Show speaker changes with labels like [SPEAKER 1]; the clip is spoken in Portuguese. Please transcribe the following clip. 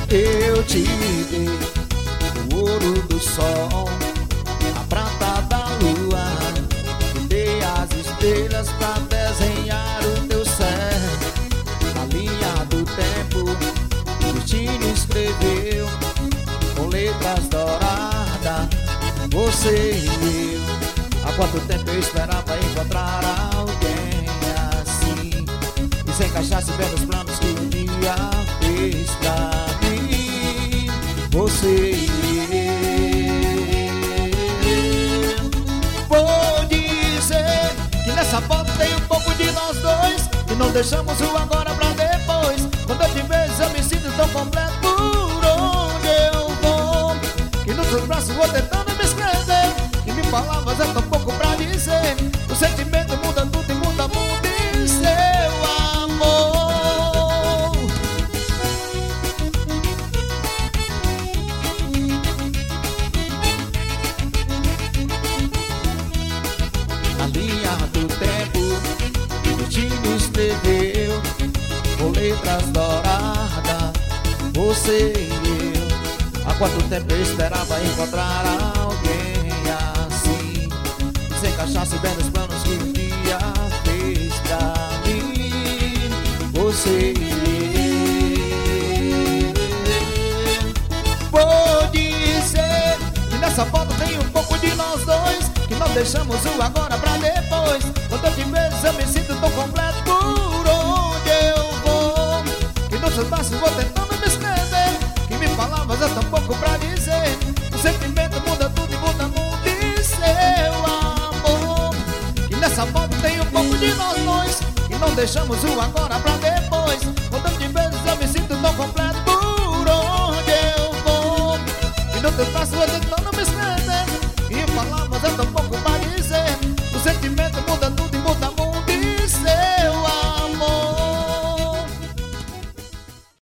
[SPEAKER 1] Eu te dei o ouro do sol, a prata da lua, te dei as estrelas pra desenhar o teu céu. Na linha do tempo, o destino escreveu com letras douradas, você e eu. Há quanto tempo eu esperava encontrar alguém assim, e sem cachaça e bem nos planos que um dia fez pra mim. Você e eu. Vou dizer que nessa foto tem um pouco de nós dois, e não deixamos o agora pra depois. Quando eu te vejo eu me sinto tão completo por onde eu vou, que nos seus braços vou tentando me escrever, e me palavras é tão pouco pra dizer. O sentimento muda tudo e muda muito em seu amor. Na linha do tempo, o destino escreveu com letras douradas, você e eu. Há quanto tempo eu esperava encontrar alguém assim, sem cachaça e bem nos planos que um dia fez pra mim. Você e eu. Vou dizer que nessa foto tem um pouco de nós dois, que não deixamos o agora pra depois. Quando eu te vejo eu me sinto tão completo por onde eu vou, que nos seus braços vou tentando me escrever, que me palavras é tão pouco pra dizer. O sentimento muda tudo e muda muito em seu amor. Que nessa foto tem um pouco de nós dois, que não deixamos o agora pra depois. Quando eu te vejo eu me sinto tão completo por onde eu vou, que nos teus braços vou tentando